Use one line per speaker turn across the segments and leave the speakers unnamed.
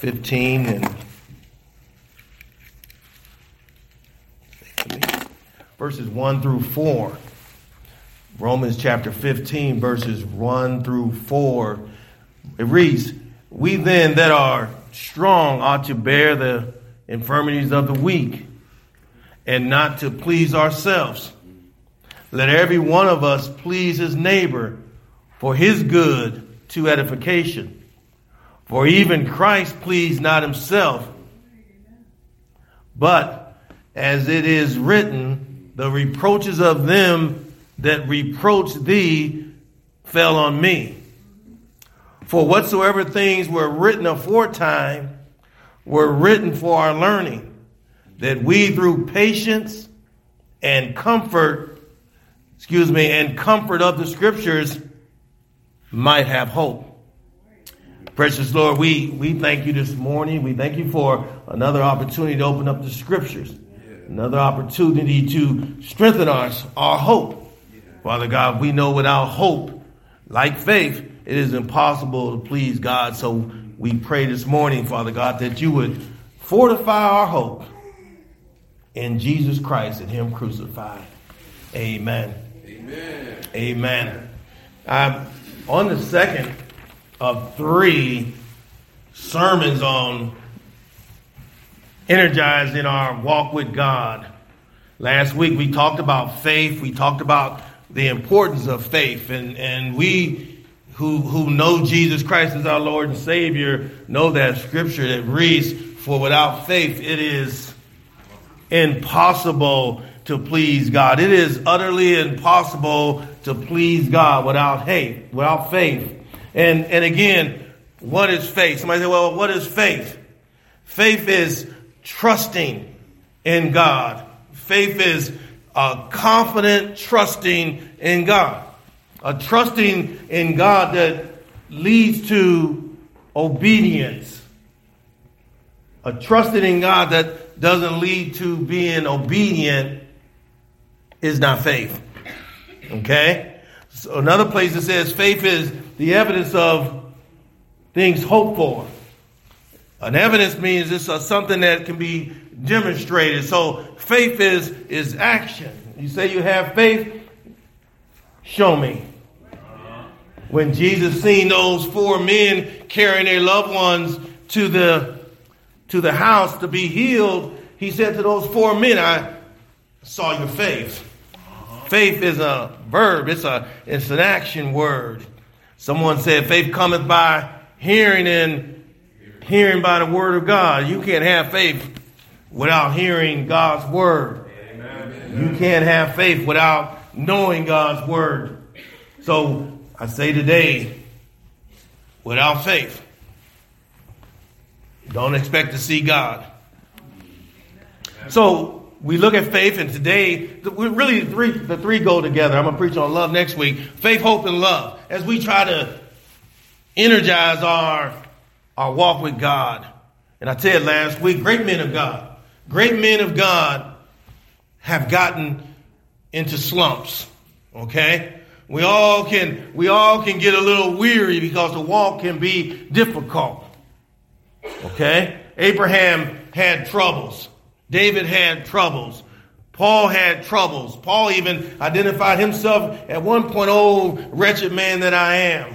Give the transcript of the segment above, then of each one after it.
15 and verses 1 through 4. Romans chapter 15, verses 1 through 4. It reads, "We then that are strong ought to bear the infirmities of the weak, and not to please ourselves. Let every one of us please his neighbor for his good to edification. For even Christ pleased not himself, but as it is written, the reproaches of them that reproached thee fell on me. For whatsoever things were written aforetime were written for our learning, that we through patience and comfort of the scriptures might have hope." Precious Lord, we thank you this morning. We thank you for another opportunity to open up the scriptures. Another opportunity to strengthen our hope. Father God, we know without hope, like faith, it is impossible to please God. So we pray this morning, Father God, that you would fortify our hope in Jesus Christ and him crucified. Amen. Amen. Amen. I'm on the second of 3 sermons on energizing our walk with God. Last week we talked about faith. We talked about the importance of faith. And we who know Jesus Christ as our Lord and Savior know that scripture that reads, "For without faith it is impossible to please God." It is utterly impossible to please God without faith. And again, what is faith? Somebody say, well, what is faith? Faith is trusting in God. Faith is a confident trusting in God. A trusting in God that leads to obedience. A trusting in God that doesn't lead to being obedient is not faith. Okay? So another place that says faith is the evidence of things hoped for. An evidence means it's something that can be demonstrated. So faith is action. You say you have faith, show me. When Jesus seen those 4 men carrying their loved ones to the house to be healed, he said to those 4 men, "I saw your faith." Faith is a verb. It's an action word. Someone said faith cometh by hearing, and hearing by the word of God. You can't have faith without hearing God's word. Amen. You can't have faith without knowing God's word. So I say today, without faith, don't expect to see God. So we look at faith, and today, the three go together. I'm going to preach on love next week. Faith, hope, and love. As we try to energize our walk with God. And I said last week, great men of God have gotten into slumps. Okay? We all can get a little weary because the walk can be difficult. Okay? Abraham had troubles. David had troubles. Paul had troubles. Paul even identified himself at one point, "Oh, wretched man that I am."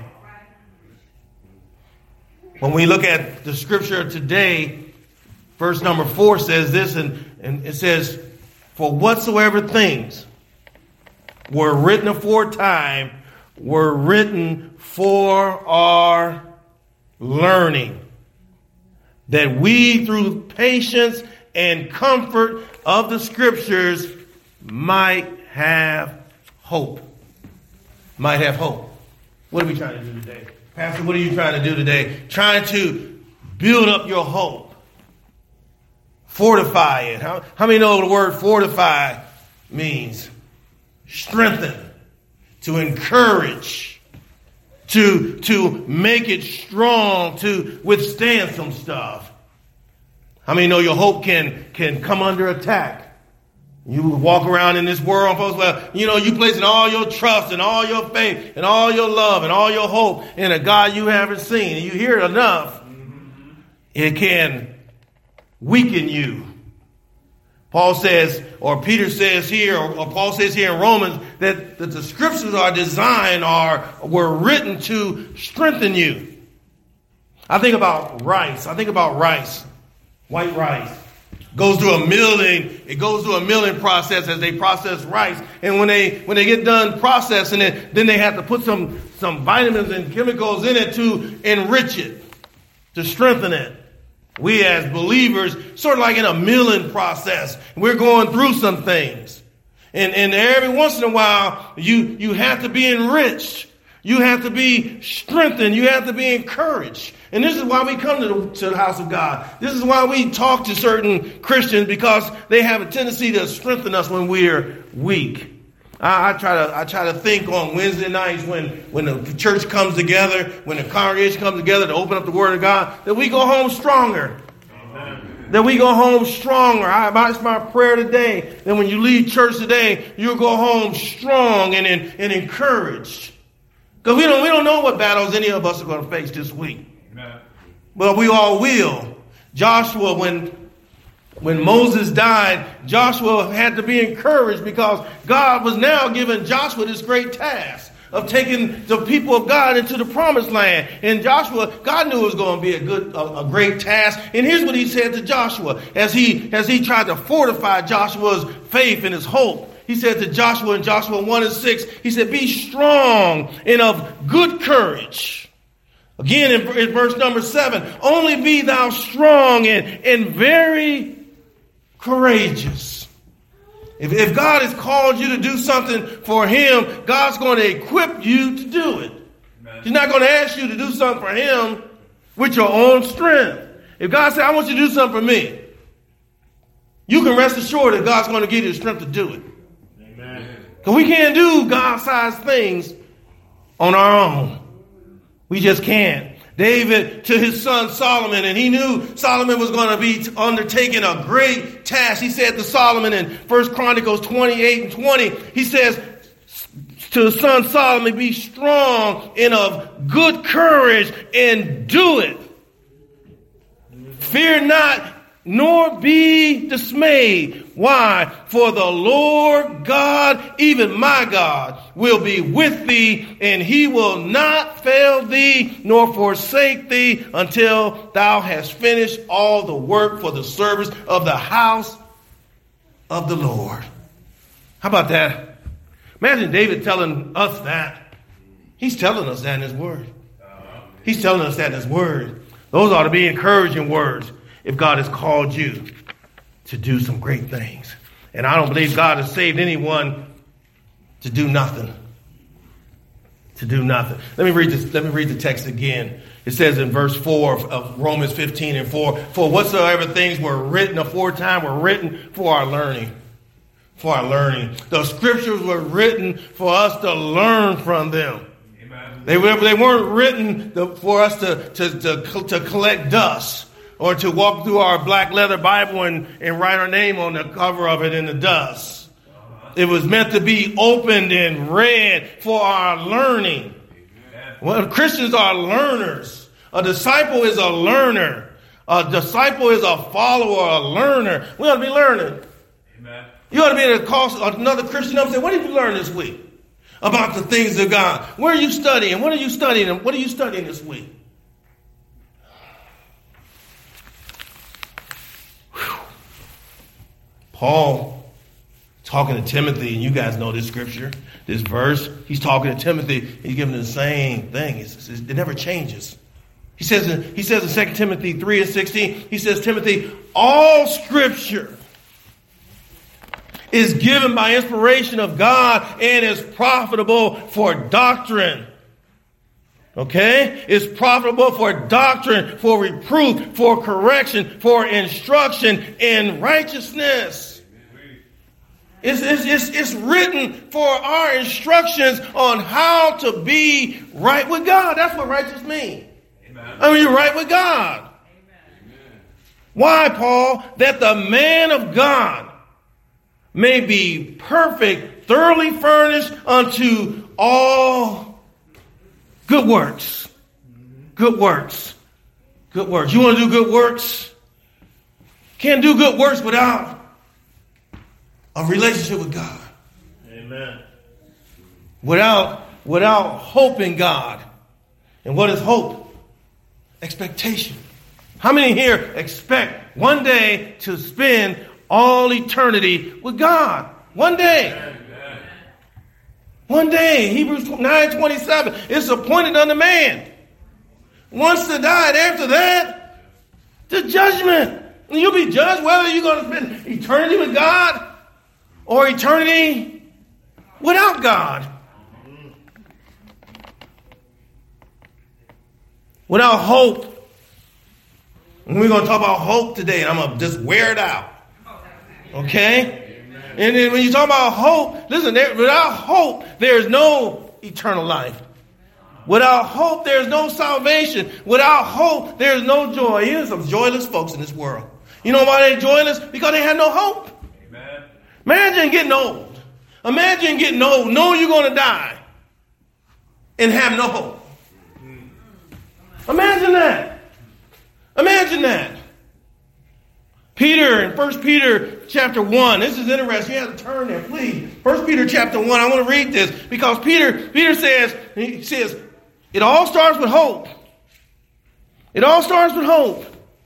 When we look at the scripture today, verse number 4 says this, and it says, "For whatsoever things were written aforetime were written for our learning, that we through patience and comfort of the scriptures might have hope." Might have hope. What are we trying to do today? Pastor, what are you trying to do today? Trying to build up your hope. Fortify it. How many know the word fortify means? Strengthen. To encourage. To make it strong. To withstand some stuff. How many know your hope can come under attack? You walk around in this world, folks, well, you placing all your trust and all your faith and all your love and all your hope in a God you haven't seen. And you hear it enough, it can weaken you. Paul says, or Peter says here, or Paul says here in Romans, that the scriptures are designed, were written to strengthen you. I think about rice. White rice. Goes through a milling. It goes through a milling process as they process rice. And when they get done processing it, then they have to put some vitamins and chemicals in it to enrich it, to strengthen it. We as believers, sort of like in a milling process, we're going through some things. And every once in a while, you have to be enriched. You have to be strengthened. You have to be encouraged. And this is why we come to the house of God. This is why we talk to certain Christians, because they have a tendency to strengthen us when we're weak. I try to think on Wednesday nights when the church comes together, when the congregation comes together to open up the Word of God, that we go home stronger. Amen. That we go home stronger. That's my prayer today. That when you leave church today, you'll go home strong and encouraged. Because we don't know what battles any of us are going to face this week. Amen. But we all will. Joshua, when Moses died, Joshua had to be encouraged because God was now giving Joshua this great task of taking the people of God into the promised land. And Joshua, God knew it was going to be a great task. And here's what he said to Joshua as he tried to fortify Joshua's faith and his hope. He said to Joshua in Joshua 1:6, he said, be strong and of good courage. Again, in verse number 7, only be thou strong and very courageous. If God has called you to do something for him, God's going to equip you to do it. Amen. He's not going to ask you to do something for him with your own strength. If God said, I want you to do something for me, you can rest assured that God's going to give you the strength to do it. Because we can't do God-sized things on our own. We just can't. David to his son Solomon, and he knew Solomon was going to be undertaking a great task. He said to Solomon in 1 Chronicles 28:20, he says to his son Solomon, be strong and of good courage and do it. Fear not, nor be dismayed. Why? For the Lord God, even my God, will be with thee, and he will not fail thee, nor forsake thee, until thou hast finished all the work for the service of the house of the Lord. How about that? Imagine David telling us that. He's telling us that in his word. He's telling us that in his word. Those ought to be encouraging words. If God has called you to do some great things. And I don't believe God has saved anyone to do nothing. To do nothing. Let me read this. Let me read the text again. It says in verse 4 of Romans 15:4, for whatsoever things were written aforetime were written for our learning. For our learning. The scriptures were written for us to learn from them. Amen. They weren't written for us to collect dust. Or to walk through our black leather Bible and write our name on the cover of it in the dust. It was meant to be opened and read for our learning. Well, Christians are learners. A disciple is a learner. A disciple is a follower, a learner. We ought to be learning. Amen. You ought to be able to call another Christian up and say, what did you learn this week about the things of God? Where are you studying? What are you studying? What are you studying this week? Paul, talking to Timothy, and you guys know this scripture, this verse. He's talking to Timothy. He's giving him the same thing. It never changes. He says in 2 Timothy 3:16, he says, Timothy, all scripture is given by inspiration of God and is profitable for doctrine. Okay? It's profitable for doctrine, for reproof, for correction, for instruction in righteousness. It's written for our instructions on how to be right with God. That's what righteous means. I mean, you're right with God. Amen. Why, Paul? That the man of God may be perfect, thoroughly furnished unto all good works. Good works. Good works. You want to do good works? Can't do good works without a relationship with God.
Amen.
Without hope in God. And what is hope? Expectation. How many here expect one day to spend all eternity with God? One day.
Amen.
One day. Hebrews 9:27. It's appointed unto man once to die, and after that, the judgment. And you'll be judged whether you're going to spend eternity with God or eternity without God. Without hope. And we're going to talk about hope today, and I'm going to just wear it out. Okay? And then when you talk about hope, listen, without hope, there's no eternal life. Without hope, there's no salvation. Without hope, there's no joy. There's some joyless folks in this world. You know why they're joyless? Because they have no hope.
Amen.
Imagine getting old. Imagine getting old, knowing you're going to die, and have no hope. Imagine that. Imagine that. Peter in 1 Peter chapter 1. This is interesting. You have to turn there, please. 1 Peter chapter 1. I want to read this because Peter says, it all starts with hope. It all starts with hope.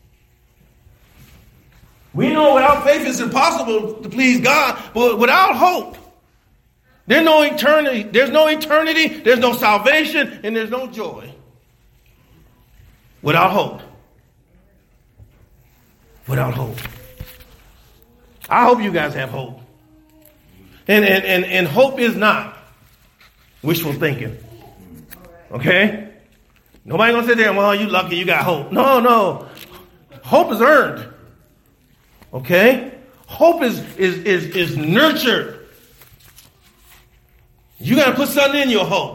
We know without faith it's impossible to please God, but without hope, there's no eternity, there's no salvation, and there's no joy. Without hope. Without hope. I hope you guys have hope. And hope is not wishful thinking. Okay? Nobody gonna sit there and, well, you lucky you got hope. No. Hope is earned. Okay? Hope is nurtured. You got to put something in your hope.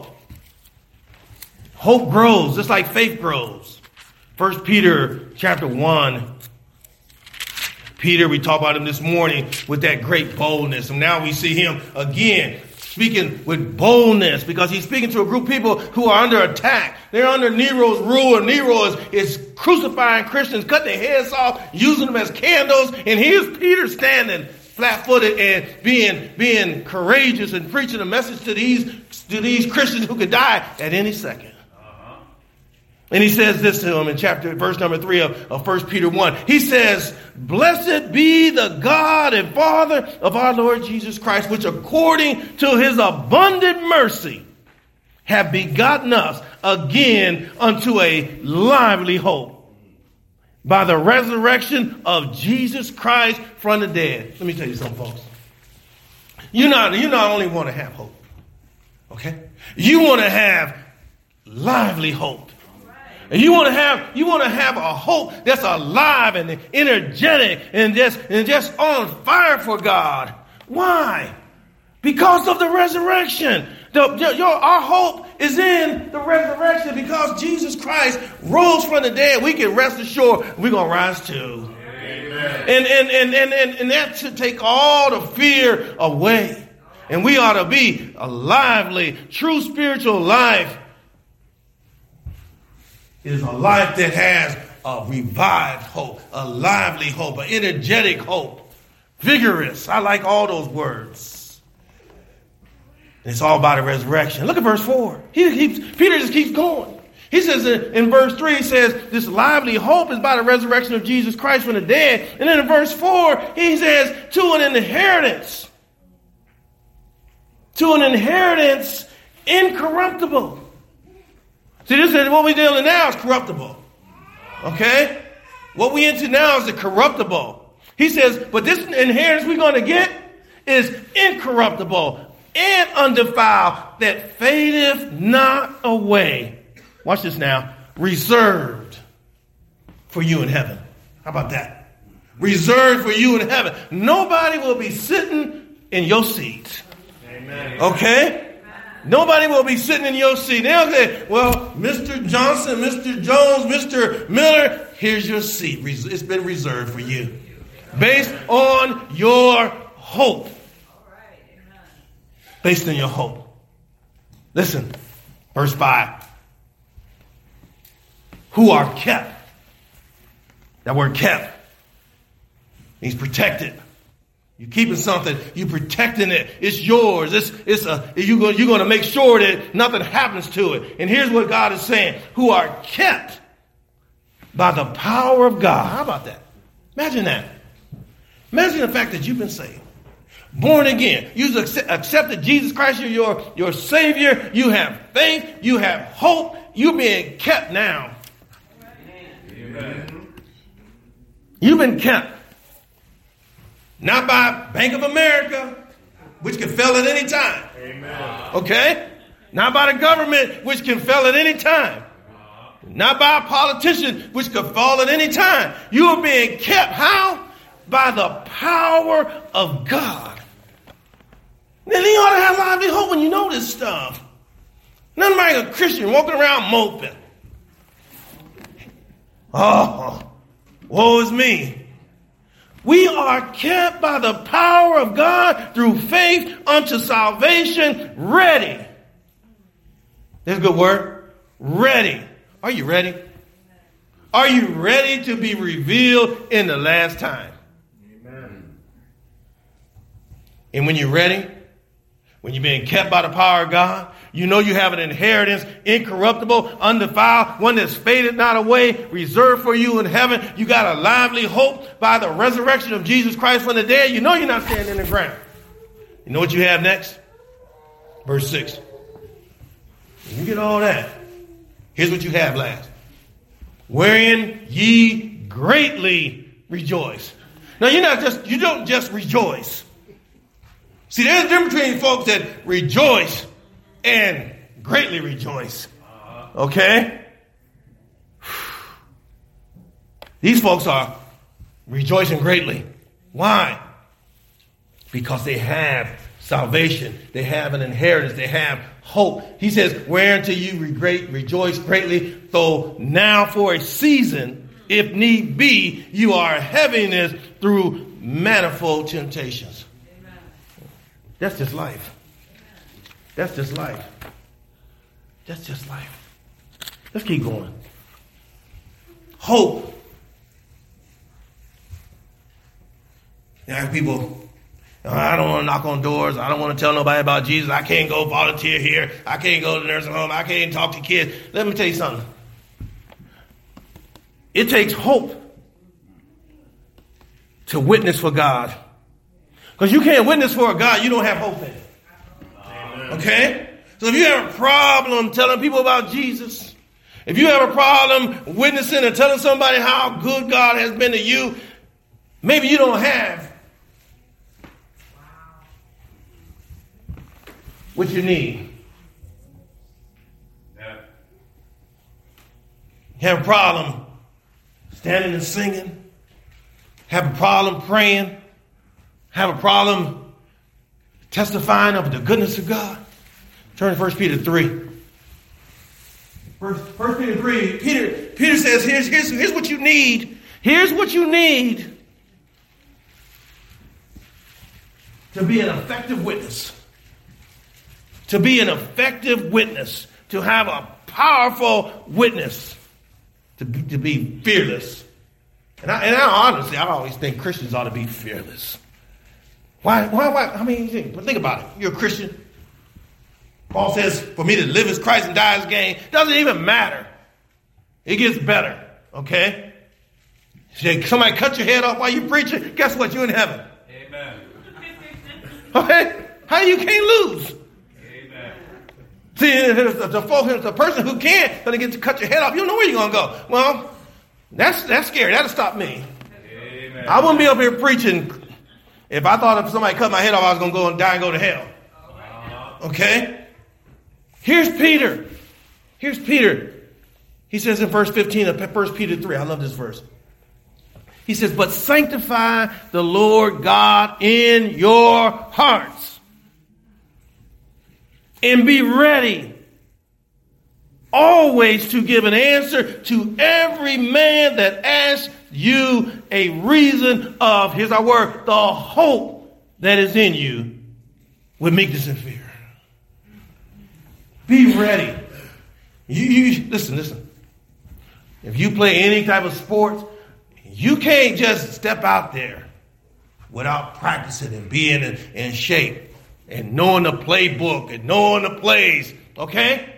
Hope grows just like faith grows. 1 Peter chapter 1. Peter, we talked about him this morning with that great boldness. And now we see him again speaking with boldness because he's speaking to a group of people who are under attack. They're under Nero's rule, and Nero is crucifying Christians, cutting their heads off, using them as candles. And here's Peter standing flat-footed and being courageous and preaching a message to these Christians who could die at any second. And he says this to him in verse number 3 of 1 Peter 1. He says, "Blessed be the God and Father of our Lord Jesus Christ, which according to his abundant mercy have begotten us again unto a lively hope by the resurrection of Jesus Christ from the dead." Let me tell you something, folks. You not only want to have hope, okay? You want to have lively hope. And you want to have a hope that's alive and energetic and just on fire for God. Why? Because of the resurrection. Our hope is in the resurrection because Jesus Christ rose from the dead. We can rest assured we're going to rise too. Amen. And that should take all the fear away. And we ought to be a lively, true spiritual life. It is a life that has a revived hope, a lively hope, an energetic hope, vigorous. I like all those words. It's all about the resurrection. Look at verse 4. Peter just keeps going. He says in verse 3, he says, this lively hope is by the resurrection of Jesus Christ from the dead. And then in verse 4, he says, to an inheritance. To an inheritance incorruptible. See, this is what we're dealing now is corruptible. Okay? What we into now is the corruptible. He says, but this inheritance we're going to get is incorruptible and undefiled that fadeth not away. Watch this now. Reserved for you in heaven. How about that? Reserved for you in heaven. Nobody will be sitting in your seat. Amen. Okay? Nobody will be sitting in your seat. They'll say, well, Mr. Johnson, Mr. Jones, Mr. Miller, here's your seat. It's been reserved for you. Based on your hope. Based on your hope. Listen, verse 5. Who are kept That word kept means protected. You're keeping something, you're protecting it. It's yours. You're going to make sure that nothing happens to it. And here's what God is saying: who are kept by the power of God. How about that? Imagine that. Imagine the fact that you've been saved, born again. You've accepted Jesus Christ, your Savior. You have faith. You have hope. You're being kept now. Amen. You've been kept. Not by Bank of America, which can fail at any time. Amen. Okay? Not by the government, which can fail at any time. Not by a politician, which could fall at any time. You are being kept. How? By the power of God. Then you ought to have lively hope when you know this stuff. Nothing like a Christian walking around moping. Oh, woe is me. We are kept by the power of God through faith unto salvation, ready. That's a good word. Ready. Are you ready? Are you ready to be revealed in the last time? Amen. And when you're ready, when you're being kept by the power of God, you know you have an inheritance, incorruptible, undefiled, one that's faded not away, reserved for you in heaven. You got a lively hope by the resurrection of Jesus Christ from the dead. You know you're not standing in the ground. You know what you have next? Verse 6. You get all that. Here's what you have last. Wherein ye greatly rejoice. Now you don't just rejoice. See, there's a difference between folks that rejoice and greatly rejoice. Okay? These folks are rejoicing greatly. Why? Because they have salvation. They have an inheritance. They have hope. He says, whereunto you rejoice greatly, though now for a season, if need be, you are heaviness through manifold temptations. Amen. That's just life. That's just life. That's just life. Let's keep going. Hope. Now, people, I don't want to knock on doors. I don't want to tell nobody about Jesus. I can't go volunteer here. I can't go to the nursing home. I can't talk to kids. Let me tell you something. It takes hope to witness for God. Because you can't witness for a God you don't have hope in. Okay? So if you have a problem telling people about Jesus, if you have a problem witnessing and telling somebody how good God has been to you, maybe you don't have what you need. Yeah. You have a problem standing and singing, have a problem praying, have a problem testifying of the goodness of God. Turn to 1 Peter 3. 1 Peter 3. Peter says, here's what you need. Here's what you need to be an effective witness. To be an effective witness. To have a powerful witness. To be fearless. And I honestly, I always think Christians ought to be fearless. Why? I mean, think about it. You're a Christian. Paul says, for me to live as Christ and die as gain. Doesn't even matter. It gets better. Okay? Somebody cut your head off while you're preaching. Guess what? You're in heaven. Amen. Okay? How you can't lose? Amen. See, the person who can't going to get to cut your head off. You don't know where you're going to go. Well, that's scary. That'll stop me. Amen. I wouldn't be up here preaching if I thought if somebody cut my head off, I was going to go and die and go to hell. Okay? Here's Peter. Here's Peter. He says in verse 15 of 1 Peter 3. I love this verse. He says, but sanctify the Lord God in your hearts. And be ready always to give an answer to every man that asks you a reason of, here's our word, the hope that is in you with meekness and fear. Be ready. You listen. If you play any type of sport, You can't just step out there without practicing and being in shape and knowing the playbook and knowing the plays. Okay?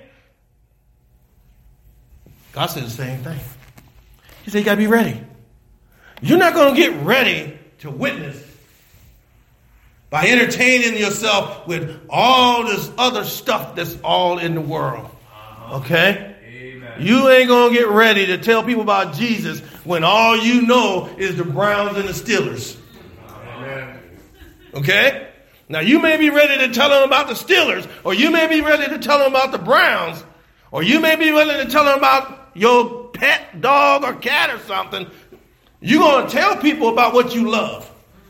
God said the same thing. He said you got to be ready. You're not going to get ready to witness by entertaining yourself with all this other stuff that's all in the world. Okay? Amen. You ain't going to get ready to tell people about Jesus when all you know is the Browns and the Steelers. Amen. Okay? Now, you may be ready to tell them about the Steelers, or you may be ready to tell them about the Browns, or you may be ready to tell them about your pet dog or cat or something. You're going to tell people about what you love.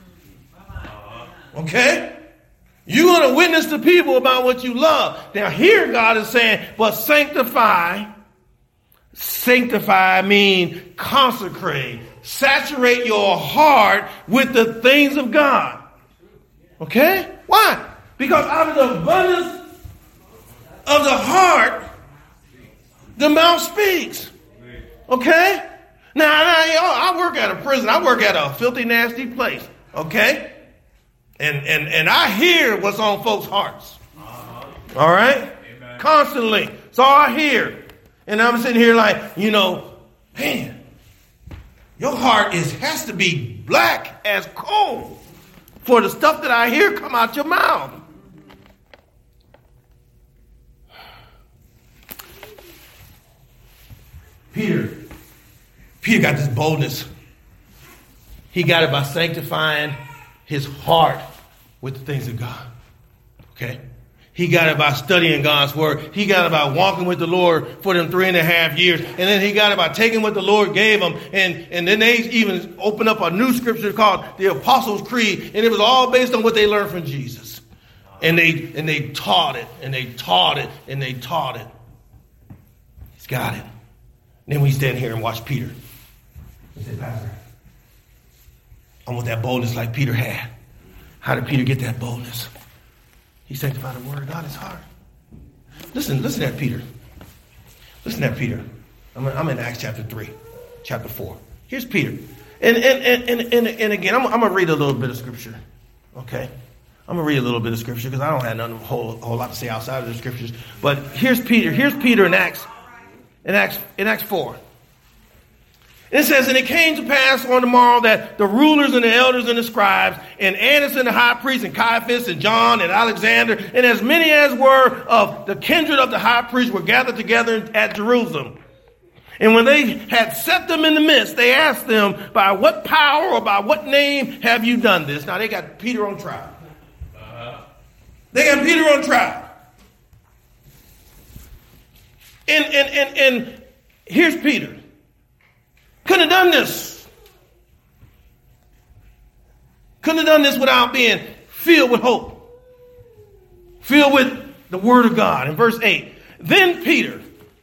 Okay? You're going to witness to people about what you love. Now, here God is saying, but sanctify. Sanctify means consecrate. Saturate your heart with the things of God. Okay? Why? Because out of the abundance of the heart, the mouth speaks. Okay? Now, I work at a prison. I work at a filthy, nasty place. Okay? And I hear what's on folks' hearts. All right? Amen. Constantly. So I hear. And I'm sitting here like, man, your heart has to be black as coal for the stuff that I hear come out your mouth. Peter got this boldness. He got it by sanctifying his heart with the things of God. Okay? He got it by studying God's word. He got it by walking with the Lord for them 3.5 years. And then he got it by taking what the Lord gave him. And then they even opened up a new scripture called the Apostles' Creed. And it was all based on what they learned from Jesus. And they taught it. And they taught it. And they taught it. He's got it. And then we stand here and watch Peter. He said, Pastor, I want that boldness like Peter had. How did Peter get that boldness? He sanctified the word of God in his heart. Listen at Peter. Listen at Peter. I'm in Acts chapter 3, chapter 4. Here's Peter. And again, I'm going to read a little bit of scripture. Okay? I'm going to read a little bit of scripture because I don't have a whole lot to say outside of the scriptures. But here's Peter. Here's Peter in Acts 4. It says, and it came to pass on the morrow that the rulers and the elders and the scribes and Annas and the high priest and Caiaphas and John and Alexander and as many as were of the kindred of the high priest were gathered together at Jerusalem. And when they had set them in the midst, they asked them, by what power or by what name have you done this? Now they got Peter on trial. They got Peter on trial. And here's Peter. Couldn't have done this. Couldn't have done this without being filled with hope. Filled with the word of God. In verse 8. Then Peter,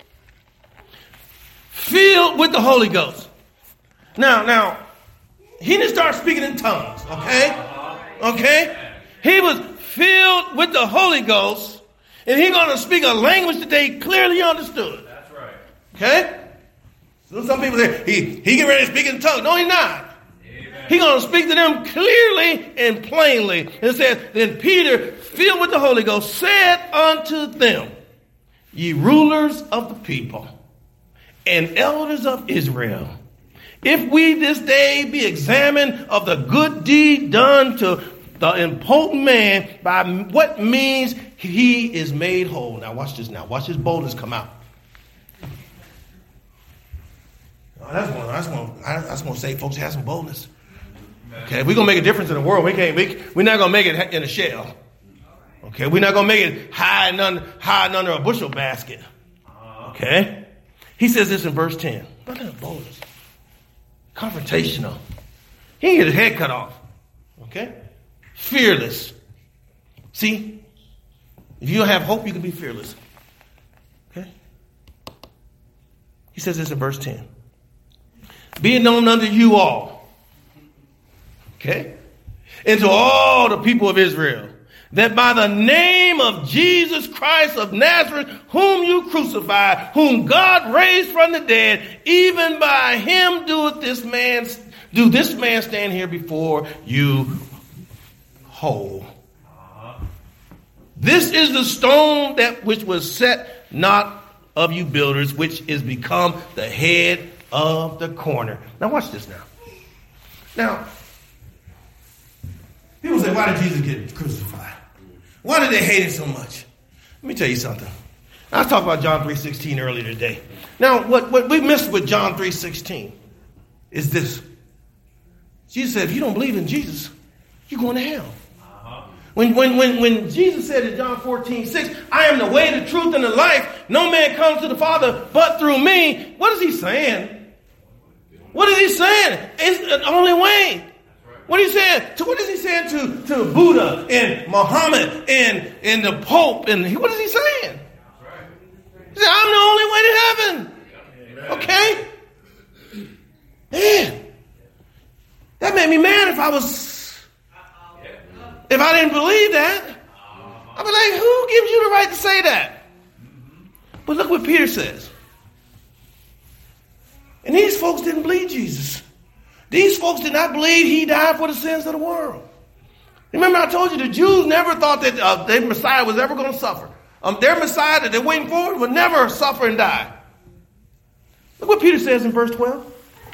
filled with the Holy Ghost. Now, he didn't start speaking in tongues. Okay? He was filled with the Holy Ghost. And he's going to speak a language that they clearly understood. That's right. Okay? So some people say, he get ready to speak in tongues. No, he's not. He's going to speak to them clearly and plainly. And it says, then Peter, filled with the Holy Ghost, said unto them, ye rulers of the people and elders of Israel, if we this day be examined of the good deed done to the impotent man, by what means he is made whole. Now watch this now. Watch his boldness come out. That's going to say folks have some boldness. Okay, we're going to make a difference in the world. We're not going to make it in a shell. Okay, we're not going to make it hiding under a bushel basket. Okay, he says this in verse 10. Look at the boldness. Confrontational. He didn't get his head cut off. Okay, fearless. See, if you don't have hope, you can be fearless. Okay, he says this in verse 10. Be it known unto you all, okay, and to all the people of Israel, that by the name of Jesus Christ of Nazareth, whom you crucified, whom God raised from the dead, even by him doeth this man do this man stand here before you whole. This is the stone that which was set not of you builders, which is become the head of the corner. Now watch this now. Now, people say, why did Jesus get crucified? Why did they hate him so much? Let me tell you something. I was talking about John 3:16 earlier today. Now, what we missed with John 3:16 is this. Jesus said, if you don't believe in Jesus, you're going to hell. When Jesus said in John 14:6, I am the way, the truth, and the life, no man comes to the Father but through me, what is he saying? What is he saying? It's the only way. What is he saying? What is he saying to Buddha and Muhammad and the Pope? And what is he saying? He said, I'm the only way to heaven. Okay? Man, that made me mad if I didn't believe that. I'd be like, who gives you the right to say that? But look what Peter says. And these folks didn't believe Jesus. These folks did not believe he died for the sins of the world. Remember I told you the Jews never thought that their Messiah was ever going to suffer. Their Messiah that they're waiting for would never suffer and die. Look what Peter says in verse 12.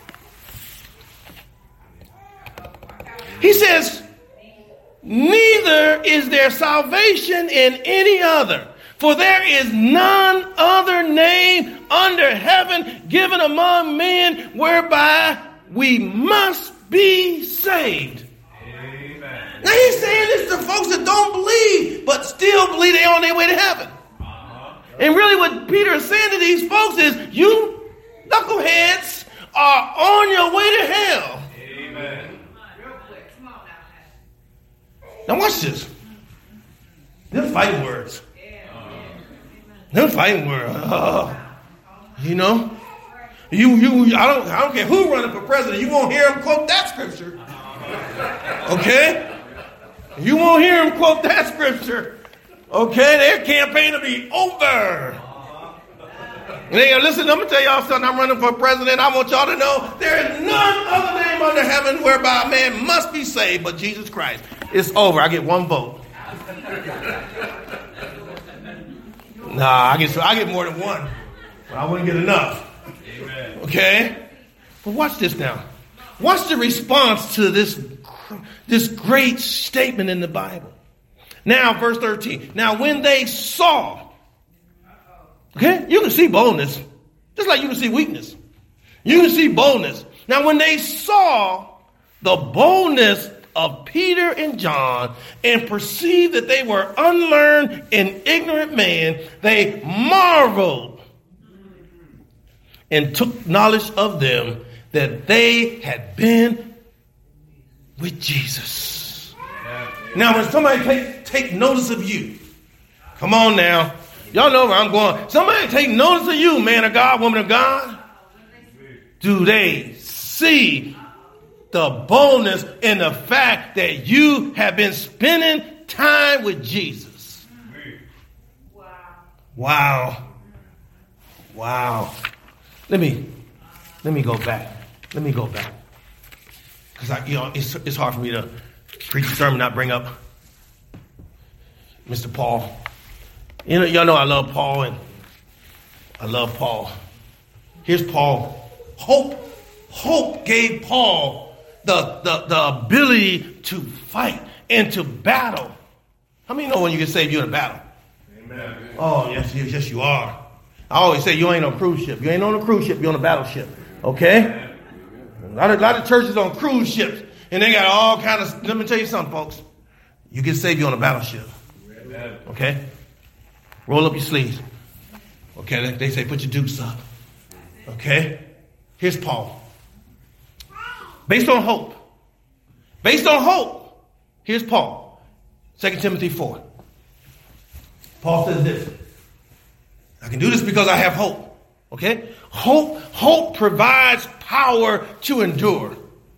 He says, neither is there salvation in any other, for there is none other name under heaven given among men whereby we must be saved. Amen. Now he's saying this to folks that don't believe, but still believe they're on their way to heaven. And really what Peter is saying to these folks is, you knuckleheads are on your way to hell. Amen. Now watch this. Them fighting words. Them fighting words. You know? I don't care who running for president. You won't hear him quote that scripture. Okay? You won't hear him quote that scripture. Okay? Their campaign will be over. And they go, listen, I'm going to tell y'all something. I'm running for president. I want y'all to know there is none other name under heaven whereby a man must be saved but Jesus Christ. It's over. I get one vote. Nah, I get more than one. But I wouldn't get enough. Amen. Okay? But watch this now. Watch the response to this great statement in the Bible. Now, verse 13. Now, when they saw, okay, you can see boldness, just like you can see weakness. You can see boldness. Now, when they saw the boldness of Peter and John and perceived that they were unlearned and ignorant men, they marveled and took knowledge of them that they had been with Jesus. Now, when somebody take notice of you, come on now, y'all know where I'm going. Somebody take notice of you, man of God, woman of God. Do they see the boldness and the fact that you have been spending time with Jesus? Wow. Let me go back. Because it's hard for me to preach a sermon, not bring up Mr. Paul. You know, y'all know I love Paul, and I love Paul. Here's Paul. Hope gave Paul the ability to fight and to battle. How many know when you get saved, you're in a battle? Amen. Oh, yes, you are. I always say you ain't on a cruise ship. You ain't on a cruise ship, you're on a battleship. Okay? A lot of churches on cruise ships, and they got all kind of, let me tell you something, folks. You get saved, you're on a battleship. Okay? Roll up your sleeves. Okay? They say put your dukes up. Okay? Here's Paul. Based on hope, here's Paul. 2 Timothy 4. Paul says this. I can do this because I have hope. Okay? Hope provides power to endure.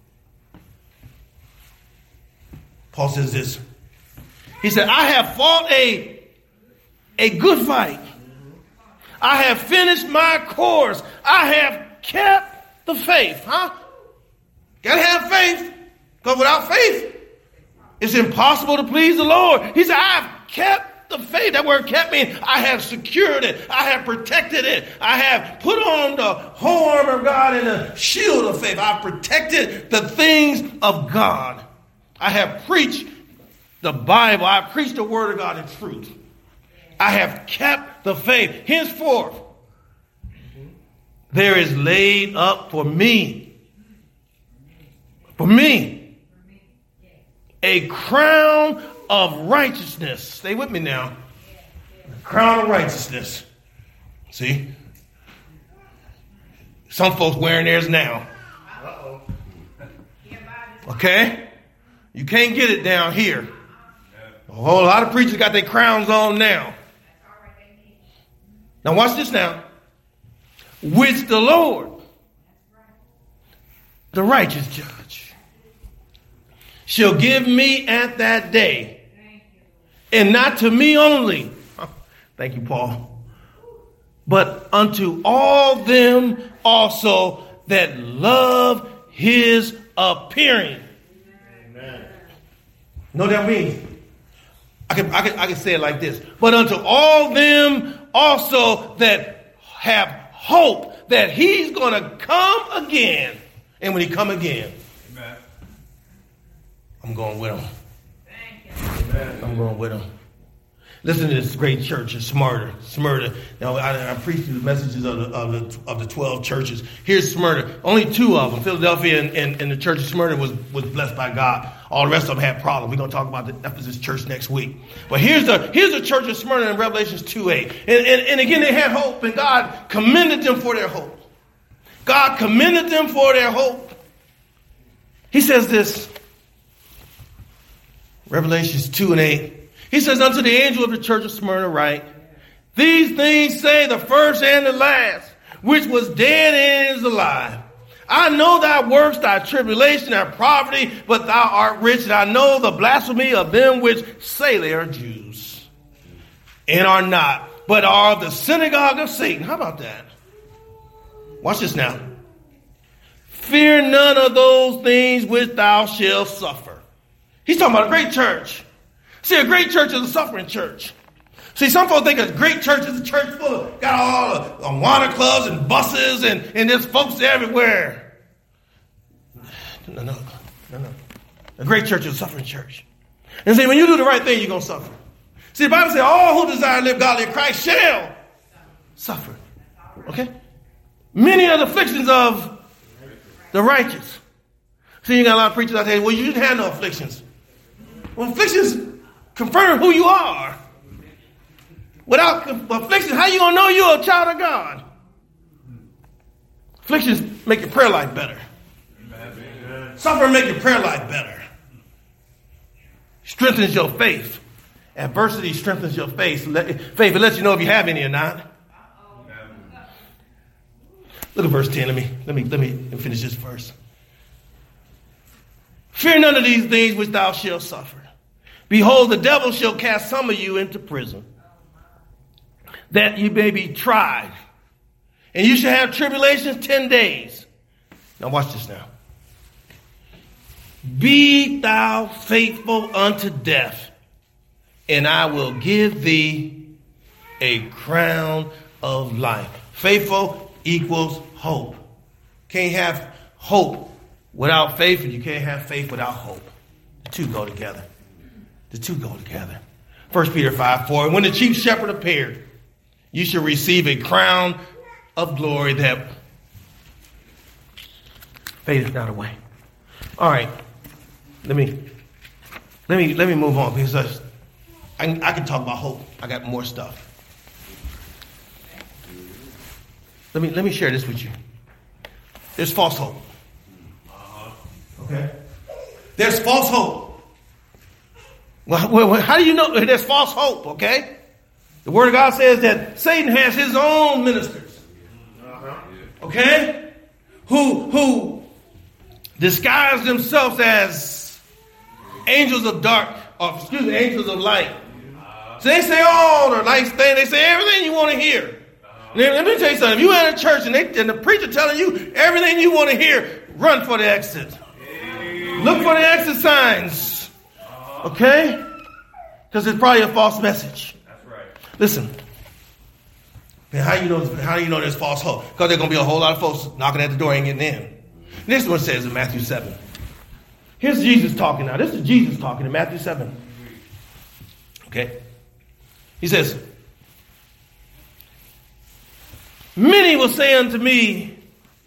Paul says this. He said, I have fought a good fight. I have finished my course. I have kept the faith. Got to have faith. Because without faith, it's impossible to please the Lord. He said, I've kept the faith. That word kept means I have secured it. I have protected it. I have put on the whole armor of God and the shield of faith. I've protected the things of God. I have preached the Bible. I have preached the word of God in truth. I have kept the faith. Henceforth, there is laid up for me, a crown of righteousness. Stay with me now. A crown of righteousness. See? Some folks wearing theirs now. Okay? You can't get it down here. A whole lot of preachers got their crowns on now. Now watch this now. Which the Lord, the righteous judge, shall give me at that day, and not to me only. Thank you, Paul. But unto all them also that love his appearing. Amen. Know what that means? I can say it like this. But unto all them also that have hope that he's going to come again. And when he come again, amen, I'm going with him. Amen. I'm going with him. Listen to this great church in Smyrna. Now, I preached the messages of the 12 churches. Here's Smyrna. Only 2 of them, Philadelphia and the church of Smyrna, was blessed by God. All the rest of them had problems. We're going to talk about the Ephesus church next week. But here's the church of Smyrna in Revelations 2:8. And again, they had hope, and God commended them for their hope. God commended them for their hope. He says this, Revelations 2:8. He says, unto the angel of the church of Smyrna write, these things say the first and the last, which was dead and is alive. I know thy works, thy tribulation, thy poverty, but thou art rich. And I know the blasphemy of them which say they are Jews, and are not, but are of the synagogue of Satan. How about that? Watch this now. Fear none of those things which thou shalt suffer. He's talking about a great church. See, a great church is a suffering church. See, some folks think a great church is a church full of, got all the Awana clubs and buses and there's folks everywhere. No. A great church is a suffering church. And see, when you do the right thing, you're going to suffer. See, the Bible says, all who desire to live godly in Christ shall suffer. Okay? Many are the afflictions of the righteous. See, you got a lot of preachers out there, well, you didn't have no afflictions. Well, afflictions confirm who you are. Without afflictions, how you going to know you're a child of God? Afflictions make your prayer life better. Amen. Suffering make your prayer life better. Strengthens your faith. Adversity strengthens your faith. Faith, it lets you know if you have any or not. Look at verse 10. Let me finish this verse. Fear none of these things which thou shalt suffer. Behold, the devil shall cast some of you into prison, that you may be tried. And you shall have tribulations 10 days. Now watch this now. Be thou faithful unto death, and I will give thee a crown of life. Faithful equals hope. Can't have hope without faith, and you can't have faith without hope. The two go together. The two go together. 1 Peter 5:4. And when the chief shepherd appeared, you shall receive a crown of glory that fadeth not away. All right. Let me move on, because I can talk about hope. I got more stuff. Let me share this with you. There's false hope. Okay. There's false hope. Well, how do you know there's false hope? Okay. The Word of God says that Satan has his own ministers. Okay. Who disguise themselves as angels of angels of light. So they say all the nice things. They say everything you want to hear. Let me tell you something. If you at a church and the preacher telling you everything you want to hear, run for the exit. Look for the exit signs. Okay? Because it's probably a false message.
That's right.
Listen. Man, how do you know there's false hope? Because there's going to be a whole lot of folks knocking at the door and getting in. This is what it says in Matthew 7. Here's Jesus talking now. This is Jesus talking in Matthew 7. Okay? He says, many will say unto me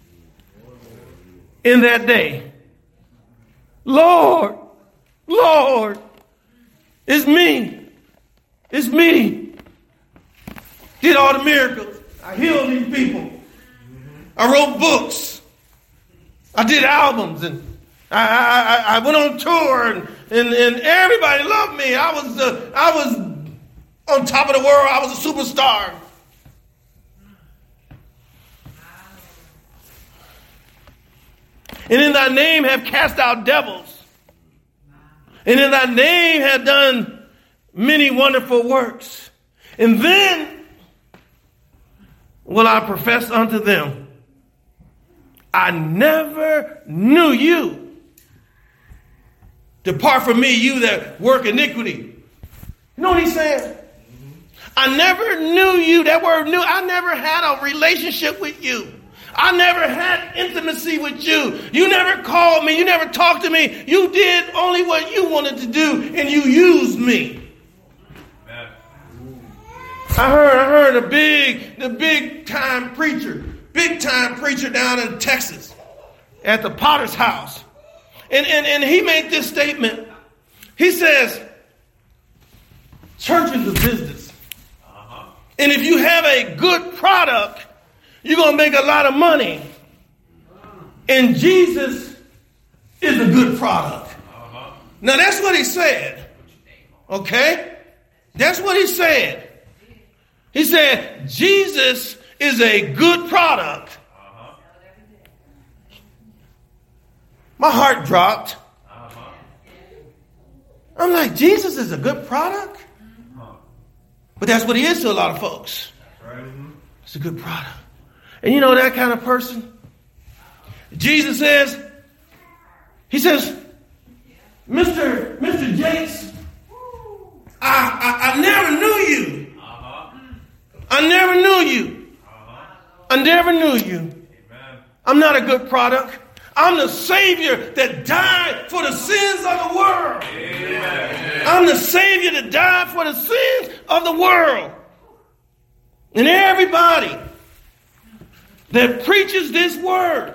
in that day, Lord, Lord, it's me. It's me. Did all the miracles. I healed these people. I wrote books. I did albums, and I went on tour, and everybody loved me. I was on top of the world. I was a superstar. And in thy name have cast out devils. And in thy name have done many wonderful works. And then will I profess unto them, I never knew you. Depart from me, you that work iniquity. You know what he's saying? I never knew you. That word knew. I never had a relationship with you. I never had intimacy with you. You never called me. You never talked to me. You did only what you wanted to do, and you used me. I heard the big time preacher down in Texas at the Potter's house. And he made this statement. He says, church is a business. And if you have a good product, you're going to make a lot of money. And Jesus is a good product. Now, that's what he said. Okay? That's what he said. He said, Jesus is a good product. My heart dropped. I'm like, Jesus is a good product? But that's what he is to a lot of folks. It's a good product. And you know that kind of person? Jesus says, he says, Mr. Jakes, I never knew you. I never knew you. I never knew you. I'm not a good product. I'm the Savior that died for the sins of the world. I'm the Savior that died for the sins of the world. And everybody that preaches this word,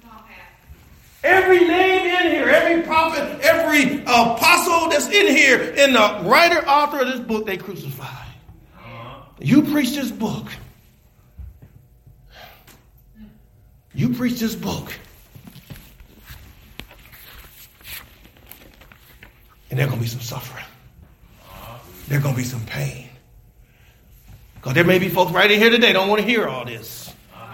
every name in here, every prophet, every apostle that's in here, and the writer, author of this book, they crucified. You preach this book. You preach this book. And there's going to be some suffering. There's going to be some pain. Because there may be folks right in here today don't want to hear all this.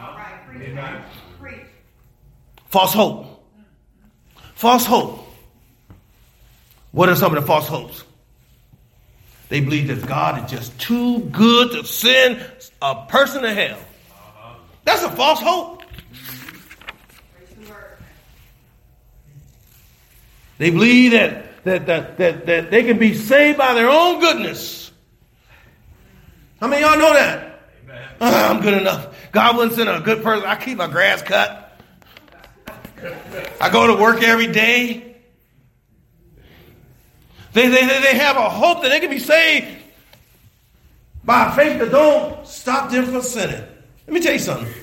False hope. False hope. What are some of the false hopes? They believe that God is just too good to send a person to hell. That's a false hope. They believe that they can be saved by their own goodness. How many of y'all know that? I'm good enough. God wouldn't send a good person. I keep my grass cut. I go to work every day. They have a hope that they can be saved by a faith that don't stop them from sinning. Let me tell you something.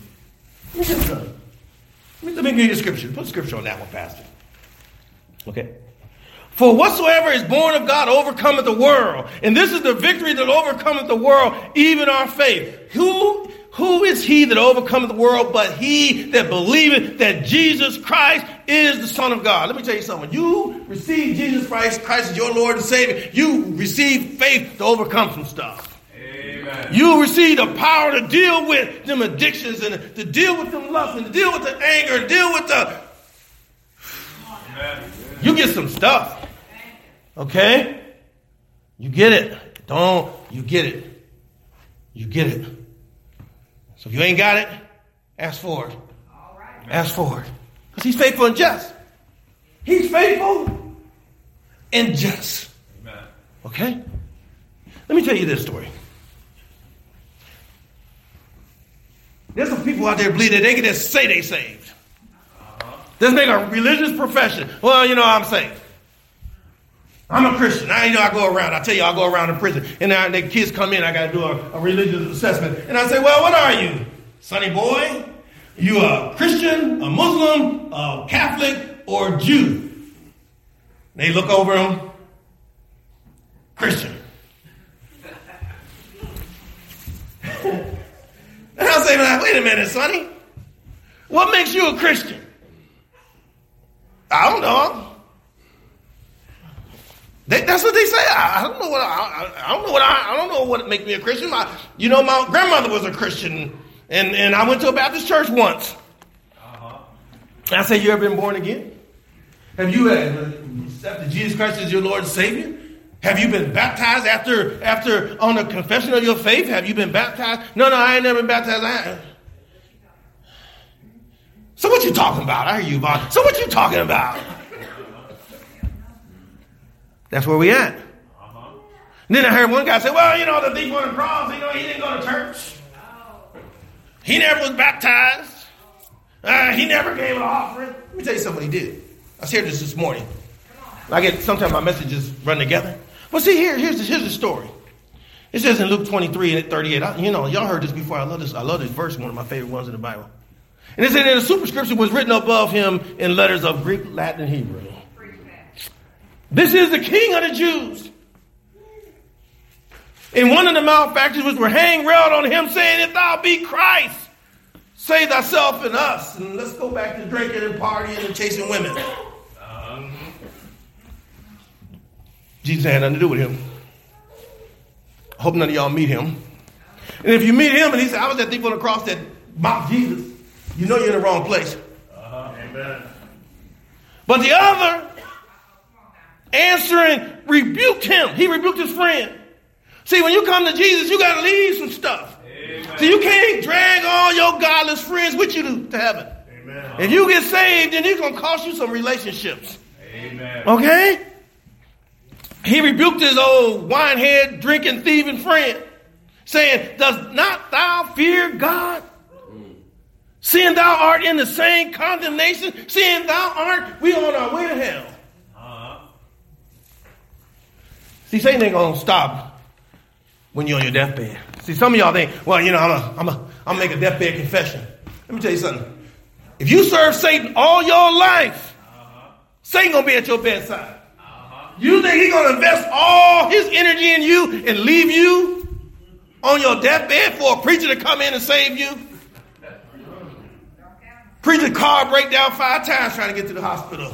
Let me give you a scripture. Put scripture on that one, Pastor. Okay. For whatsoever is born of God overcometh the world. And this is the victory that overcometh the world, even our faith. Who is he that overcometh the world but he that believeth that Jesus Christ is the Son of God? Let me tell you something. You receive Jesus Christ as your Lord and Savior. You receive faith to overcome some stuff. Amen. You receive the power to deal with them addictions and to deal with them lust and to deal with the anger and deal with the... Amen. You get some stuff. Okay? You get it. You get it. You get it. So if you ain't got it, ask for it. Ask for it. Because he's faithful and just. He's faithful and just. Amen. Okay? Let me tell you this story. There's some people out there believe that they can just say they saved. Just make a religious profession. Well, I'm saved. I'm a Christian. I go around. I tell you, I go around in prison. And now the kids come in. I got to do a religious assessment. And I say, well, what are you? Sonny boy? You a Christian, a Muslim, a Catholic, or Jew? They look over him. Christian. And I'll say, wait a minute, Sonny. What makes you a Christian? I don't know. That's what they say. I don't know what makes me a Christian. My grandmother was a Christian, and I went to a Baptist church once. And I say, you ever been born again? Have you accepted Jesus Christ as your Lord and Savior? Have you been baptized after on the confession of your faith? Have you been baptized? No, I ain't never been baptized. So what you talking about? I hear you, Bob. So what you talking about? That's where we at. And then I heard one guy say, well, the thief on the cross, he didn't go to church. He never was baptized. He never gave an offering. Let me tell you something he did. I shared this morning. Sometimes my messages run together. But see, here's the story. It says in Luke 23 and 38. Y'all heard this before. I love this verse, one of my favorite ones in the Bible. And it said, and the superscription was written above him in letters of Greek, Latin, and Hebrew. This is the King of the Jews. And one of the malefactors were hanging railed on him, saying, if thou be Christ, save thyself and us. And let's go back to drinking and partying and chasing women. Jesus had nothing to do with him. I hope none of y'all meet him. And if you meet him and he said, I was that thief on the cross that mocked Jesus, you know you're in the wrong place. Amen. But the other, answering, rebuked him. He rebuked his friend. See, when you come to Jesus, you got to leave some stuff. Amen. So you can't drag all your godless friends with you to heaven. Amen. If you get saved, then it's going to cost you some relationships. Amen. Okay? He rebuked his old winehead, drinking, thieving friend, saying, does not thou fear God? Seeing thou art in the same condemnation, seeing thou art, we on our way to hell. See, Satan ain't going to stop when you're on your deathbed. See, some of y'all think, well, I'm going to make a deathbed confession. Let me tell you something. If you serve Satan all your life, Satan going to be at your bedside. You think he's going to invest all his energy in you and leave you on your deathbed for a preacher to come in and save you? Preacher car break down 5 times trying to get to the hospital.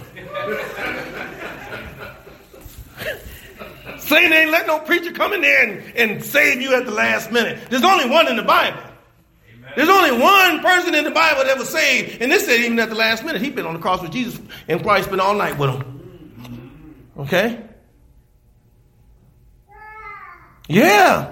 Satan ain't let no preacher come in there and save you at the last minute. There's only one in the Bible. Amen. There's only one person in the Bible that was saved. And this said even at the last minute. He'd been on the cross with Jesus and probably spent all night with him. Okay? Yeah.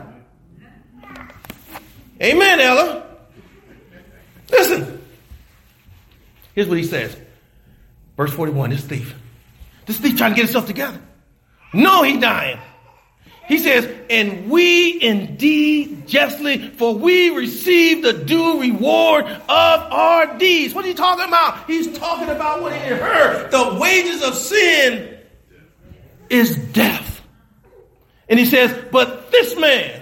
Amen, Ella. Listen. Here's what he says. Verse 41, this thief trying to get himself together. No, he dying. He says, and we indeed justly, for we receive the due reward of our deeds. What are you talking about? He's talking about what he heard. The wages of sin is death. And he says, but this man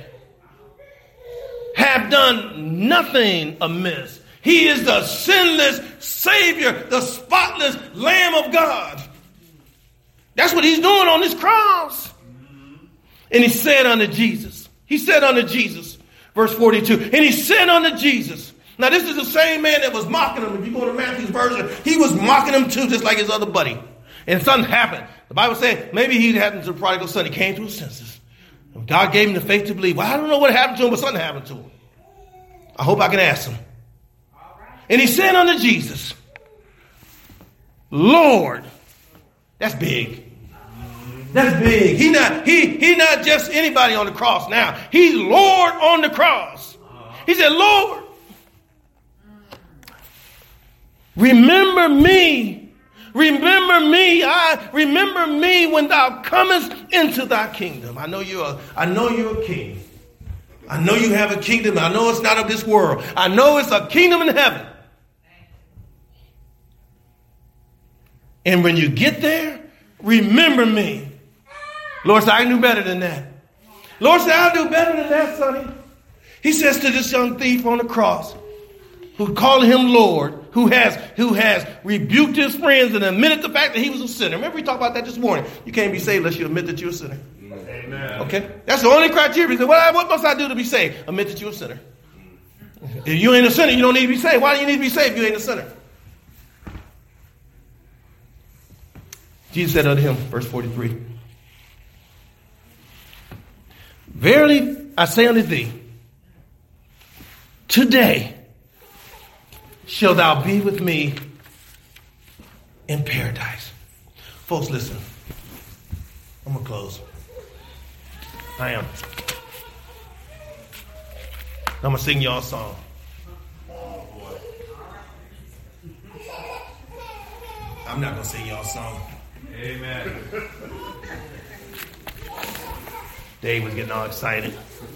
have done nothing amiss. He is the sinless Savior, the spotless Lamb of God. That's what he's doing on this cross. And he said unto Jesus, verse 42, and he said unto Jesus. Now this is the same man that was mocking him. If you go to Matthew's version, he was mocking him too, just like his other buddy. And something happened. The Bible said maybe he happened to the prodigal son. He came to his senses. God gave him the faith to believe. Well, I don't know what happened to him, but something happened to him. I hope I can ask him. And he said unto Jesus, Lord. That's big. That's big. He not just anybody on the cross now. He's Lord on the cross. He said, Lord, remember me Remember me. Remember me when thou comest into thy kingdom. I know you're a king. I know you have a kingdom. I know it's not of this world. I know it's a kingdom in heaven. And when you get there, remember me. Lord said, I can do better than that. Lord said, I'll do better than that, sonny. He says to this young thief on the cross, who called him Lord, who has rebuked his friends and admitted the fact that he was a sinner. Remember we talked about that this morning. You can't be saved unless you admit that you're a sinner. Amen. Okay? That's the only criteria. He said, what must I do to be saved? Admit that you're a sinner. If you ain't a sinner, you don't need to be saved. Why do you need to be saved if you ain't a sinner? Jesus said unto him, verse 43, verily I say unto thee, today shalt thou be with me in paradise. Folks, listen. I'm going to close. I am. I'm going to sing y'all a song. I'm not going to sing y'all a song. Amen. Dave was getting all excited.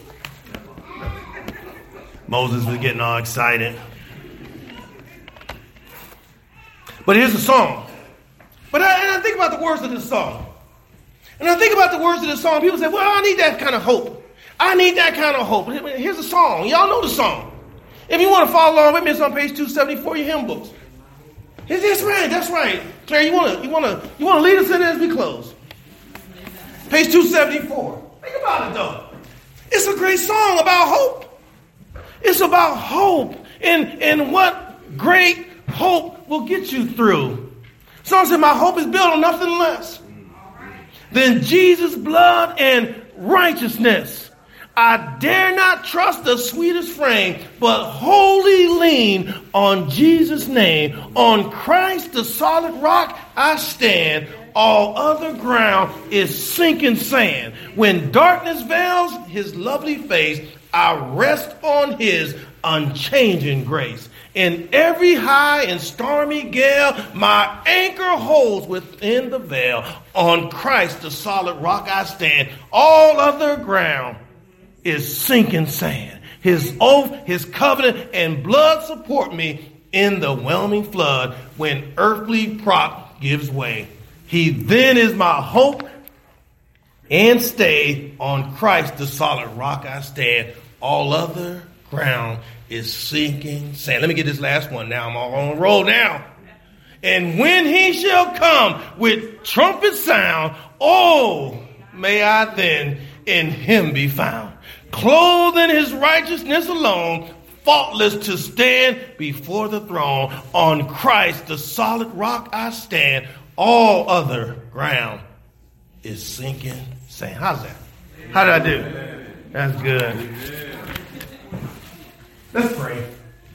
Moses was getting all excited. But here's the song. But I think about the words of this song. And I think about the words of this song. People say, well, I need that kind of hope. I need that kind of hope. Here's the song. Y'all know the song. If you want to follow along with me, it's on page 274 of your hymn books. That's right. That's right. Claire, you want to lead us in as we close? Page 274. Think about it, though. It's a great song about hope. It's about hope and what great hope will get you through. Song said, my hope is built on nothing less than Jesus' blood and righteousness. I dare not trust the sweetest frame, but wholly lean on Jesus' name. On Christ, the solid rock, I stand. All other ground is sinking sand. When darkness veils his lovely face, I rest on his unchanging grace. In every high and stormy gale, my anchor holds within the veil. On Christ, the solid rock, I stand. All other ground is sinking sand. His oath, his covenant, and blood support me in the whelming flood. When earthly prop gives way, he then is my hope and stay. On Christ, the solid rock, I stand. All other ground is sinking sand. Let me get this last one now. I'm all on a roll now. And when he shall come with trumpet sound, oh, may I then in him be found, clothed in his righteousness alone, faultless to stand before the throne. On Christ, the solid rock, I stand. All other ground is sinking sand. How's that? How did I do? That's good. Let's pray.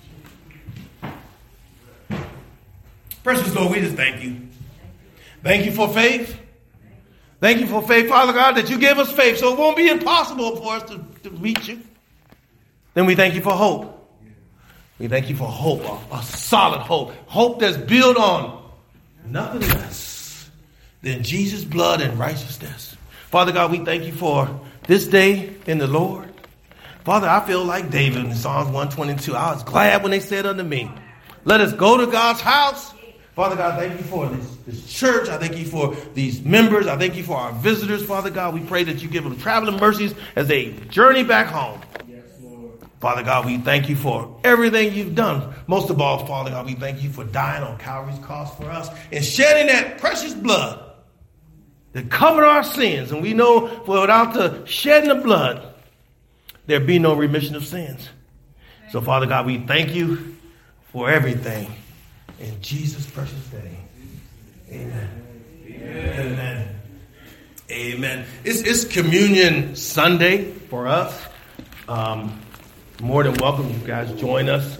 Precious Lord, we just thank you. Thank you for faith. Thank you for faith, Father God, that you gave us faith so it won't be impossible for us to reach you. Then we thank you for hope. We thank you for hope, a solid hope. Hope that's built on nothing less than Jesus' blood and righteousness. Father God, we thank you for this day in the Lord. Father, I feel like David in Psalms 122. I was glad when they said unto me, let us go to God's house. Father God, thank you for this church. I thank you for these members. I thank you for our visitors. Father God, we pray that you give them traveling mercies as they journey back home. Yes, Lord. Father God, we thank you for everything you've done. Most of all, Father God, we thank you for dying on Calvary's cross for us and shedding that precious blood that covered our sins. And we know without the shedding of blood, there be no remission of sins. So, Father God, we thank you for everything. In Jesus' precious name. Amen. Amen. Amen. Amen. It's Communion Sunday for us. More than welcome. You guys join us.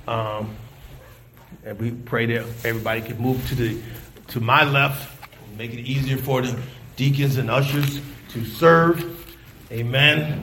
And we pray that everybody can move to my left. Make it easier for the deacons and ushers to serve. Amen.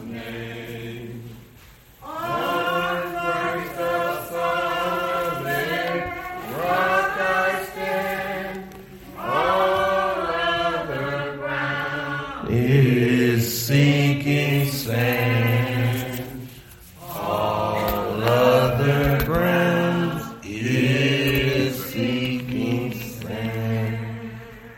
Is sinking sand.